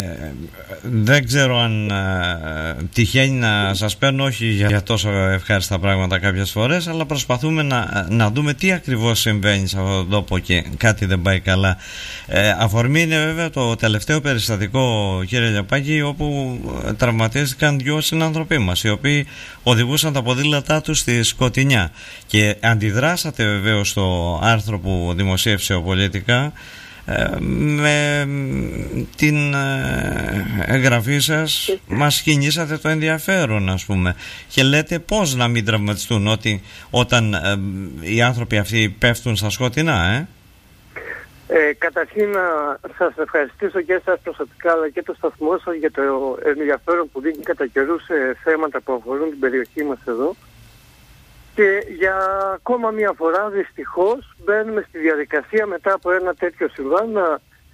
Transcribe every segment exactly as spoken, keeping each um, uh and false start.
Ε, δεν ξέρω αν ε, τυχαίνει να σας παίρνω, όχι για, για τόσο ευχάριστα πράγματα κάποιες φορές, αλλά προσπαθούμε να, να δούμε τι ακριβώς συμβαίνει σε αυτόν τον τόπο και κάτι δεν πάει καλά. Ε, αφορμή είναι βέβαια το τελευταίο περιστατικό, κύριε Λιαπάκη, όπου τραυματίστηκαν δυο συνανθρωποί μας, οι οποίοι οδηγούσαν τα ποδήλατά τους στη Σκοτεινιά, και αντιδράσατε βεβαίως στο άρθρο που δημοσίευσε ο Πολιτικά με την εγγραφή σας. Μας κινήσατε το ενδιαφέρον, ας πούμε, και λέτε πώς να μην τραυματιστούν ότι, όταν ε, οι άνθρωποι αυτοί πέφτουν στα σκοτεινά. ε? Ε, καταρχήν να σας ευχαριστήσω και εσάς προσωπικά, αλλά και το σταθμό σας για το ενδιαφέρον που δίνει κατά καιρούς σε θέματα που αφορούν την περιοχή μας εδώ. Και για ακόμα μία φορά δυστυχώς μπαίνουμε στη διαδικασία μετά από ένα τέτοιο συμβάν να,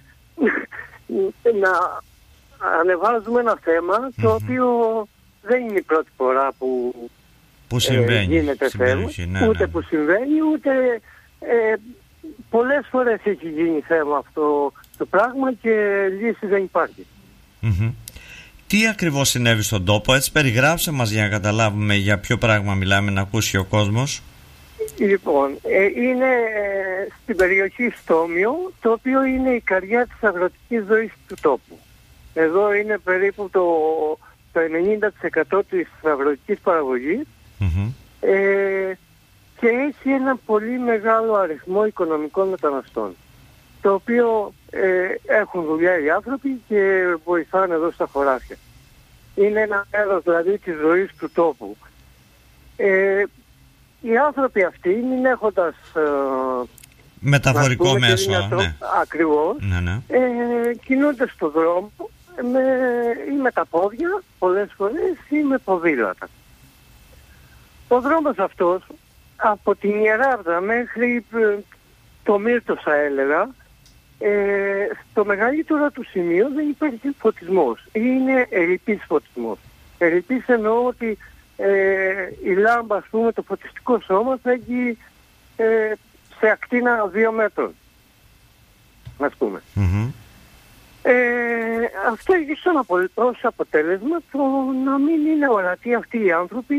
να ανεβάζουμε ένα θέμα mm-hmm. το οποίο δεν είναι η πρώτη φορά που, που συμβαίνει, ε, γίνεται θέμα, ναι, ούτε ναι. που συμβαίνει, ούτε ε, πολλές φορές έχει γίνει θέμα αυτό το πράγμα και λύση δεν υπάρχει. Mm-hmm. Τι ακριβώς συνέβη στον τόπο, έτσι περιγράψε μας για να καταλάβουμε για ποιο πράγμα μιλάμε, να ακούσει ο κόσμος. Λοιπόν, ε, είναι ε, στην περιοχή Στόμιο, το οποίο είναι η καρδιά της αγροτικής ζωής του τόπου. Εδώ είναι περίπου το, το ενενήντα τοις εκατό της αγροτικής παραγωγής mm-hmm. ε, και έχει ένα πολύ μεγάλο αριθμό οικονομικών μεταναστών, το οποίο ε, έχουν δουλειά οι άνθρωποι και βοηθάνε εδώ στα χωράφια. Είναι ένα μέρος δηλαδή της ζωής του τόπου. Ε, οι άνθρωποι αυτοί, μην έχοντας ε, μεταφορικό πούμε, μέσο, ναι. ακριβώς, ναι, ναι. Ε, κινούνται στον δρόμο με, ή με τα πόδια πολλές φορές ή με ποδήλατα. Ο δρόμος αυτός από την Ιεράβδα μέχρι το Μύρτος, θα έλεγα, Ε, στο μεγαλύτερο του σημείο δεν υπάρχει φωτισμός. Είναι ερειπής φωτισμός. Ερειπής εννοώ ότι ε, η λάμπα, ας πούμε, το φωτιστικό σώμα φέγγει ε, σε ακτίνα δύο μέτρων, ας πούμε. Mm-hmm. Ε, αυτό έχει ως αποτέλεσμα το να μην είναι ορατοί αυτοί οι άνθρωποι,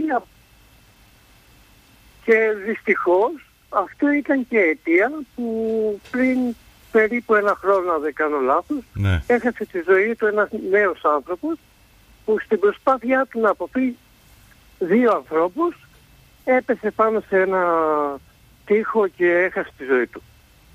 και δυστυχώς αυτό ήταν και αιτία που πριν περίπου ένα χρόνο, αν δεν κάνω λάθος, ναι. έχασε τη ζωή του ένας νέος άνθρωπος που στην προσπάθειά του να αποφύγει δύο ανθρώπους έπεσε πάνω σε ένα τοίχο και έχασε τη ζωή του.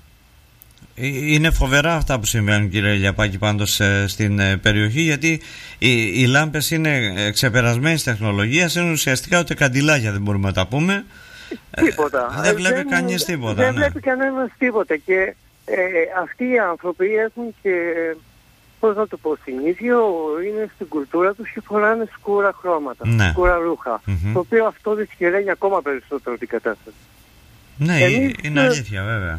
Είναι φοβερά αυτά που συμβαίνουν, κύριε Λιαπάκη, πάντως στην περιοχή, γιατί οι, οι λάμπες είναι ξεπερασμένης τεχνολογίας, είναι ουσιαστικά ούτε καντιλάκια δεν μπορούμε να τα πούμε. Τίποτα. Ε, δεν βλέπει δεν, κανείς τίποτα. Δεν ναι. βλέπει κανένας τίποτα και Ε, αυτοί οι άνθρωποι έχουν και, πώς να το πω, συνήθειο είναι στην κουλτούρα τους και φοράνε σκούρα χρώματα, ναι. σκούρα ρούχα, mm-hmm. το οποίο αυτό δυσχεραίνει ακόμα περισσότερο την κατάσταση. Ναι, Εμείς, είναι αλήθεια βέβαια.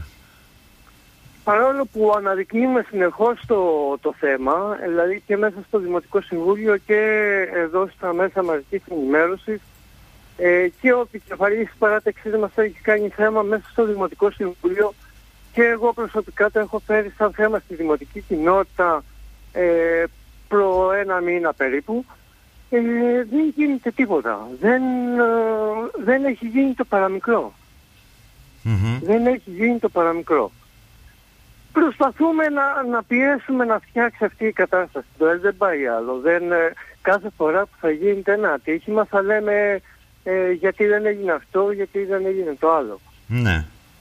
Παρόλο που αναδεικνύουμε συνεχώς το, το θέμα, δηλαδή και μέσα στο Δημοτικό Συμβούλιο και εδώ στα μέσα μαζικής ενημέρωσης, ε, και ο επικεφαλής της παράταξης μας έχει κάνει θέμα μέσα στο Δημοτικό Συμβούλιο, και εγώ προσωπικά το έχω φέρει σαν θέμα στη δημοτική κοινότητα ε, προ ένα μήνα περίπου. Ε, δεν γίνεται τίποτα. Δεν, ε, δεν έχει γίνει το παραμικρό. Mm-hmm. Δεν έχει γίνει το παραμικρό. Προσπαθούμε να, να πιέσουμε να φτιάξει αυτή η κατάσταση. Το δεν πάει άλλο. Δεν, ε, κάθε φορά που θα γίνεται ένα ατύχημα θα λέμε ε, γιατί δεν έγινε αυτό, γιατί δεν έγινε το άλλο. Ναι.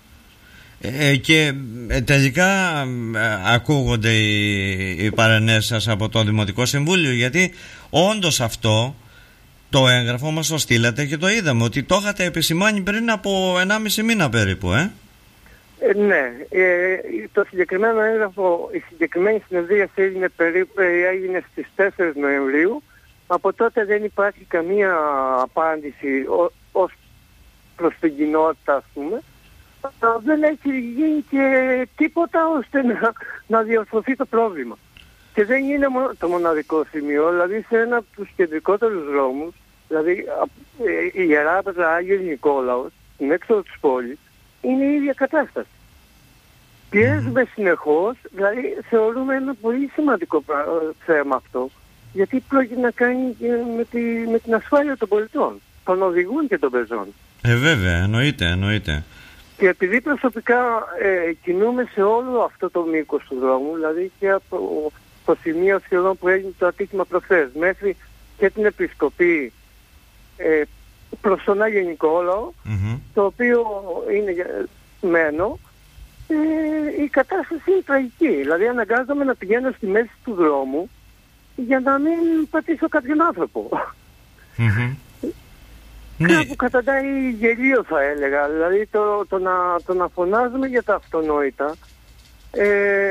Ε, και ε, τελικά ε, ακούγονται οι, οι παρενέσεις σας από το Δημοτικό Συμβούλιο, γιατί όντως αυτό το έγγραφο μας το στείλατε και το είδαμε ότι το είχατε επισημάνει πριν από ενάμιση μήνα περίπου, ε? Ε, ναι, ε, το συγκεκριμένο έγγραφο, η συγκεκριμένη συνεδρίαση έγινε, περίπου, έγινε στις τέσσερις Νοεμβρίου. Από τότε δεν υπάρχει καμία απάντηση ό, ως προς την κοινότητα, ας πούμε. Δεν έχει γίνει και τίποτα ώστε να, να διορθωθεί το πρόβλημα. Και δεν είναι το μοναδικό σημείο, δηλαδή σε ένα από τους κεντρικότερους δρόμους, δηλαδή η Ιεράπετρα Άγιος Νικόλαος, στην έξοδο της πόλης, είναι η ίδια κατάσταση. Πιέζουμε mm. συνεχώς, δηλαδή θεωρούμε ένα πολύ σημαντικό θέμα αυτό, γιατί πρόκειται να κάνει με, τη, με την ασφάλεια των πολιτών, των οδηγούν και των πεζών. Ε, βέβαια, εννοείται, εννοείται. Και επειδή προσωπικά ε, κινούμε σε όλο αυτό το μήκος του δρόμου, δηλαδή και από το σημείο σχεδόν που έγινε το ατύχημα προχθές, μέχρι και την επισκοπή ε, προς τον Άγιο Νικόλαο, mm-hmm. το οποίο είναι μένο, ε, η κατάσταση είναι τραγική. Δηλαδή αναγκάζομαι να πηγαίνω στη μέση του δρόμου για να μην πατήσω κάποιον άνθρωπο. Mm-hmm. Κάπου καταντάει γελίο, θα έλεγα. Δηλαδή το, το, να, το να φωνάζουμε για τα αυτονόητα. Ε,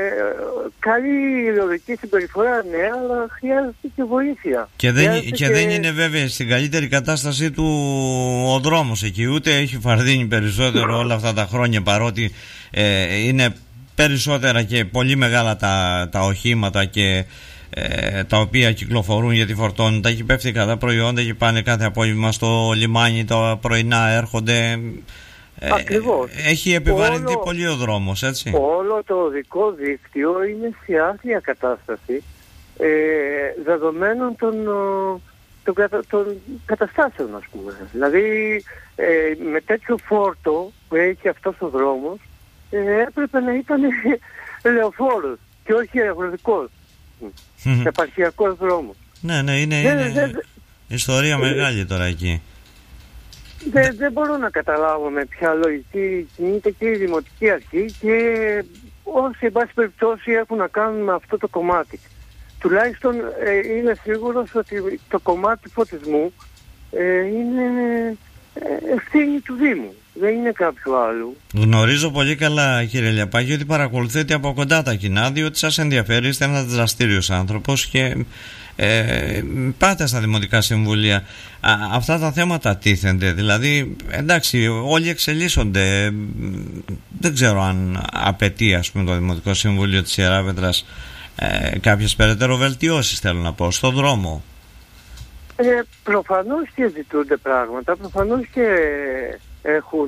καλή λογική συμπεριφορά, ναι, αλλά χρειάζεται και βοήθεια. Και δεν, και, και δεν είναι βέβαια στην καλύτερη κατάστασή του ο δρόμος εκεί. Ούτε έχει φαρδίνει περισσότερο όλα αυτά τα χρόνια, παρότι ε, είναι περισσότερα και πολύ μεγάλα τα, τα οχήματα και ε, τα οποία κυκλοφορούν, γιατί φορτώνουν. Τα έχει πέφτει κατά προϊόντα και πάνε κάθε απόγευμα στο λιμάνι, τα πρωινά έρχονται. Ακριβώς. Έχει επιβαρυνθεί όλο, πολύ ο δρόμος, έτσι. Όλο το οδικό δίκτυο είναι σε άθλια κατάσταση ε, δεδομένων των, των, των καταστάσεων, ας πούμε. Δηλαδή ε, με τέτοιο φόρτο που έχει αυτός ο δρόμος ε, έπρεπε να ήταν λεωφόρος και όχι αγροτικός επαρχιακός δρόμος. Ναι, ναι, είναι, είναι δε, δε, ιστορία δε, μεγάλη τώρα εκεί. Δεν, δεν μπορώ να καταλάβω με ποια λογική κινείται και η Δημοτική Αρχή και όσοι εν πάση περιπτώσει έχουν να κάνουν με αυτό το κομμάτι. Τουλάχιστον ε, είναι σίγουρος ότι το κομμάτι φωτισμού ε, είναι ευθύνη του Δήμου. Δεν είναι κάποιου άλλου. Γνωρίζω πολύ καλά, κύριε Λιαπάκη, ότι παρακολουθείτε από κοντά τα κοινά, διότι σας ενδιαφέρει, είστε ένας δραστήριος άνθρωπος και ε, πάτε στα δημοτικά συμβούλια. Α, αυτά τα θέματα τίθενται. Δηλαδή, εντάξει, όλοι εξελίσσονται. Δεν ξέρω αν απαιτεί, ας πούμε, το Δημοτικό Συμβούλιο της Ιεράπετρας ε, κάποιες περαιτέρω βελτιώσεις, θέλω να πω, στον δρόμο. Ε, προφανώς και ζητούνται πράγματα, προφανώς και έχουν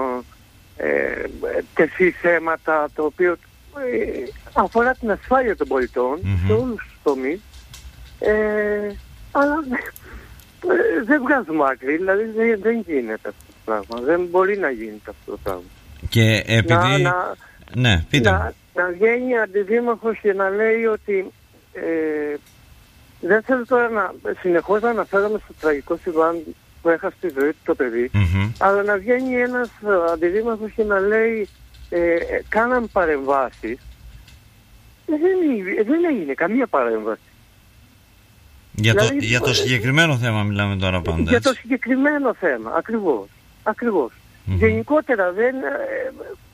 ε, τεθεί θέματα το οποίο ε, αφορά την ασφάλεια των πολιτών mm-hmm. σε όλους τους τομείς, ε, αλλά ε, δεν βγάζουμε άκρη, δηλαδή δεν, δεν γίνεται αυτό το πράγμα, δεν μπορεί να γίνεται αυτό το πράγμα. Και επειδή... Να, να, ναι, πείτε. Να, να βγαίνει αντιδήμαρχος και να λέει ότι ε, δεν θέλω τώρα να συνεχώς να αναφέρομαι στο τραγικό συμβάν που έχασε τη ζωή του το παιδί, mm-hmm. αλλά να βγαίνει ένας αντιδήμαρχος και να λέει ε, ε, κάναμε παρεμβάσεις. Ε, δεν, δεν έγινε καμία παρέμβαση. Για, δηλαδή, το, για το συγκεκριμένο θέμα μιλάμε τώρα πάντα. Για το συγκεκριμένο θέμα, ακριβώς. ακριβώς. Mm-hmm. Γενικότερα δεν, ε,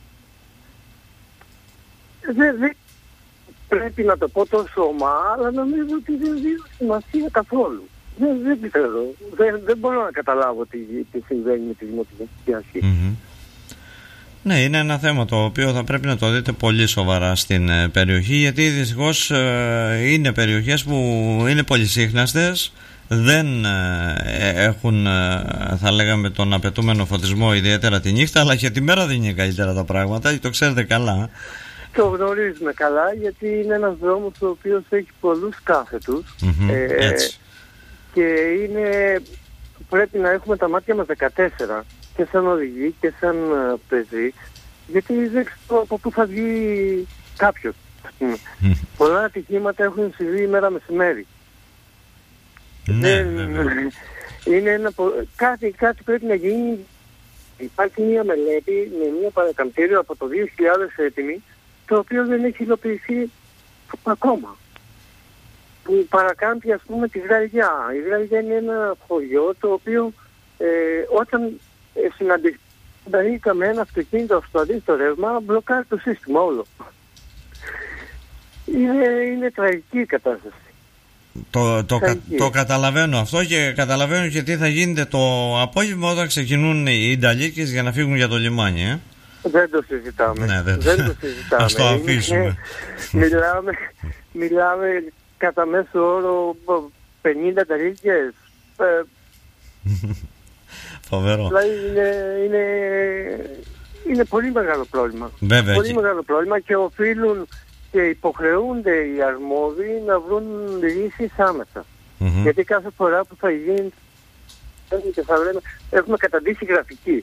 δεν, δεν πρέπει να το πω τόσο ομά, αλλά νομίζω ότι δεν δίνω σημασία καθόλου. Δεν, δεν ξέρω. Δεν, δεν μπορώ να καταλάβω τι, τι συμβαίνει με τη Δημοτική Αρχή. Mm-hmm. Ναι, είναι ένα θέμα το οποίο θα πρέπει να το δείτε πολύ σοβαρά στην ε, περιοχή, γιατί δυστυχώς ε, είναι περιοχές που είναι πολυσύχναστες, δεν ε, έχουν, ε, θα λέγαμε, τον απαιτούμενο φωτισμό ιδιαίτερα τη νύχτα, αλλά και τη μέρα δεν είναι καλύτερα τα πράγματα, το ξέρετε καλά. Το γνωρίζουμε καλά, γιατί είναι ένας δρόμος ο οποίος έχει πολλούς κάθετους. Mm-hmm, ε, και είναι, πρέπει να έχουμε τα μάτια μας δεκατέσσερα και σαν οδηγοί και σαν uh, πεζοί, γιατί δεν ξέρω από πού θα βγει κάποιος. Mm. Πολλά ατυχήματα έχουν συμβεί ημέρα μεσημέρι. Ναι, είναι ένα, κάτι, κάτι πρέπει να γίνει. Υπάρχει μια μελέτη με μια παρακαμπτήριο από το δύο χιλιάδες έτοιμη, το οποίο δεν έχει υλοποιηθεί ακόμα. Που παρακάμπτει, ας πούμε, τη Γραλιά. Η Γραλιά είναι ένα χωριό το οποίο ε, όταν ε, συναντηθήκαμε ένα αυτοκίνητο στο αντίστοιχο ρεύμα, μπλοκάρει το σύστημα όλο. Είναι, είναι τραγική η κατάσταση. Το, το, κα, το καταλαβαίνω αυτό και καταλαβαίνω και τι θα γίνεται το απόγευμα όταν ξεκινούν οι Ιταλίκες για να φύγουν για το λιμάνι, ε? Δεν το συζητάμε. Ναι, δεν, δεν το συζητάμε. Ας το αφήσουμε. Είναι, μιλάμε, μιλάμε κατά μέσο όρο πενήντα Ιταλίκες. Φοβερό. Δηλαδή είναι, είναι, είναι πολύ μεγάλο πρόβλημα. Βέβαια. Πολύ Και... μεγάλο πρόβλημα και οφείλουν και υποχρεούνται οι αρμόδιοι να βρουν λύσεις άμεσα. Mm-hmm. Γιατί κάθε φορά που θα γίνει και θα λέμε, έχουμε καταντήσει γραφική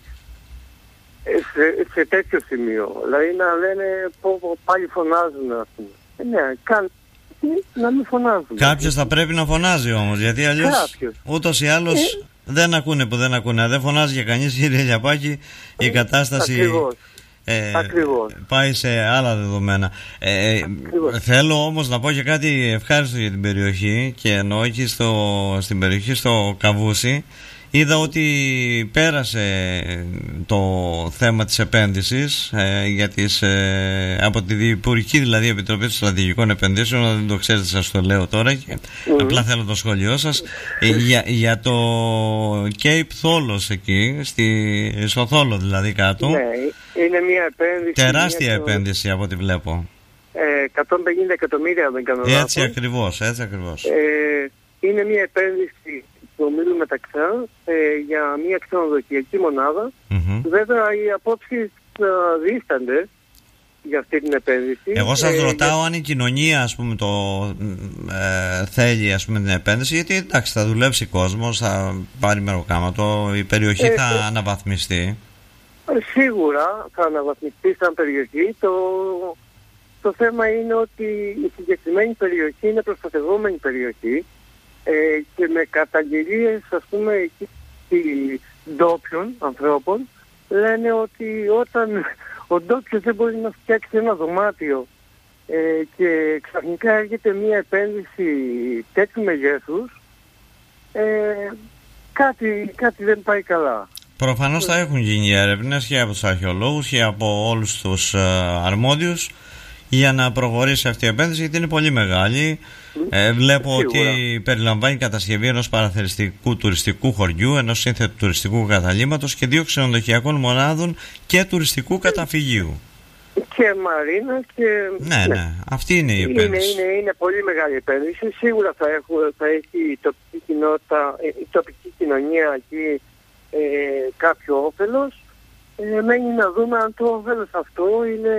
σε, σε τέτοιο σημείο. Δηλαδή να λένε πω, πω, πάλι φωνάζουν, ας πούμε. Ε, ναι, καν, να μην φωνάζουν. Κάποιος θα πρέπει να φωνάζει όμως, γιατί αλλιώς ούτως ή άλλως ε... δεν ακούνε που δεν ακούνε. Δεν φωνάζει για κανείς, κύριε Λιαπάκη, η κατάσταση... Ακριβώς. Ε, πάει σε άλλα δεδομένα. Ε, θέλω όμως να πω και κάτι ευχάριστο για την περιοχή, και εννοώ εκεί στο, στην περιοχή στο Καβούσι. Είδα ότι πέρασε το θέμα της επένδυσης ε, για τις, ε, από τη Υπουργική δηλαδή Επιτροπή των Στρατηγικών Επενδύσεων. Δεν το ξέρετε, σας το λέω τώρα και mm. απλά θέλω το σχόλιο σας ε, για, για το Cape Θόλος εκεί στη, στο Θόλο δηλαδή κάτω. Ναι, είναι μια επένδυση, τεράστια μια επένδυση από ό,τι βλέπω, ε, εκατόν πενήντα εκατομμύρια δεν κάνω λάθος. Έτσι ακριβώς, έτσι ακριβώς. Ε, είναι μια επένδυση του ομίλου Μεταξά ε, για μια ξενοδοχειακή μονάδα. Mm-hmm. Βέβαια οι απόψεις ε, δίστανται για αυτή την επένδυση. Εγώ σας ε, ρωτάω για... αν η κοινωνία, ας πούμε, το ε, θέλει, ας πούμε, την επένδυση, γιατί εντάξει, θα δουλέψει κόσμος, θα πάρει μεροκάματο, η περιοχή ε, θα ε, αναβαθμιστεί. Ε, σίγουρα θα αναβαθμιστεί σαν περιοχή. Το, το θέμα είναι ότι η συγκεκριμένη περιοχή είναι προστατευόμενη περιοχή. Ε, και με καταγγελίες, ας πούμε, εκεί ντόπιων ανθρώπων λένε ότι όταν ο ντόπιος δεν μπορεί να φτιάξει ένα δωμάτιο ε, και ξαφνικά έρχεται μια επένδυση τέτοιου μεγέθους, ε, κάτι, κάτι δεν πάει καλά. Προφανώς θα έχουν γίνει έρευνες και από τους αρχαιολόγους και από όλους τους ε, αρμόδιους για να προχωρήσει αυτή η επένδυση, γιατί είναι πολύ μεγάλη. Ε, βλέπω Σίγουρα. ότι περιλαμβάνει κατασκευή ενός παραθεριστικού τουριστικού χωριού, ενός σύνθετου τουριστικού καταλύματος και δύο ξενοδοχειακών μονάδων και τουριστικού καταφυγίου. Και μαρίνα και... Ναι, ναι, αυτή είναι η επένδυση. Είναι, είναι, είναι πολύ μεγάλη επένδυση. Σίγουρα θα, έχω, θα έχει η τοπική κοινότητα, η τοπική κοινωνία εκεί ε, κάποιο όφελος. Ε, μένει να δούμε αν το όφελος αυτό είναι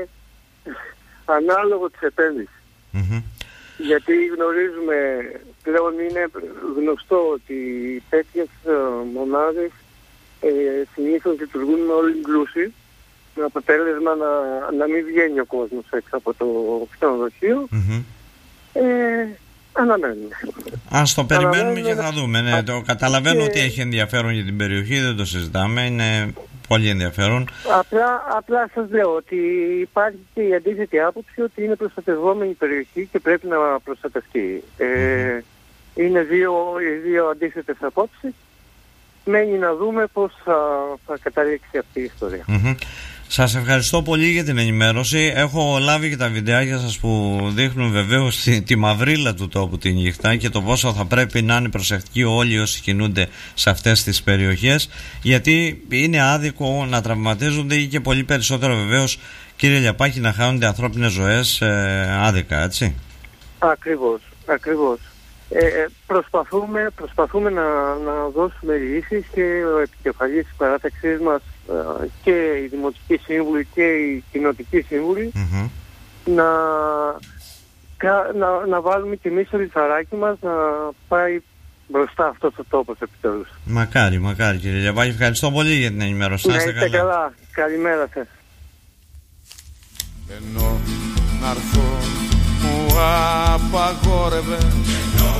ανάλογο της επένδυσης. Mm-hmm. Γιατί γνωρίζουμε, πλέον είναι γνωστό ότι τέτοιες μονάδες ε, συνήθως λειτουργούν με all inclusive, με αποτέλεσμα να, να μην βγαίνει ο κόσμος έξω από το ξενοδοχείο. Mm-hmm. Ε, αναμένουμε. Ας το περιμένουμε και θα δούμε. Ναι, το καταλαβαίνω και... ότι έχει ενδιαφέρον για την περιοχή, δεν το συζητάμε, είναι πολύ ενδιαφέρον. Απλά, απλά σας λέω ότι υπάρχει και η αντίθετη άποψη ότι είναι προστατευόμενη περιοχή και πρέπει να προστατευτεί. Mm-hmm. Ε, είναι δύο, οι δύο αντίθετες απόψεις. Μένει να δούμε πώς θα, θα καταλήξει αυτή η ιστορία. Mm-hmm. Σας ευχαριστώ πολύ για την ενημέρωση. Έχω λάβει και τα βιντεάκια σας που δείχνουν βεβαίως τη, τη μαυρίλα του τόπου τη νύχτα και το πόσο θα πρέπει να είναι προσεκτικοί όλοι όσοι κινούνται σε αυτές τις περιοχές, γιατί είναι άδικο να τραυματίζονται ή και πολύ περισσότερο βεβαίως, κύριε Λιαπάκη, να χάνονται ανθρώπινες ζωές ε, άδικα, έτσι. Ακριβώς, ακριβώς. Ε, προσπαθούμε, προσπαθούμε να, να δώσουμε λύσεις και ο επικεφαλής της παράταξής μας ε, και οι δημοτικοί σύμβουλοι και οι κοινοτικοί σύμβουλοι mm-hmm. να, να, να βάλουμε και εμείς το λιθαράκι μας να πάει μπροστά αυτός ο τόπος επιτέλους. Μακάρι, μακάρι κύριε Λιαπάκη, ευχαριστώ πολύ για την ενημέρωση. Να είστε καλά. καλά. Καλημέρα σας. Ενώ να έρθω μου απαγόρευε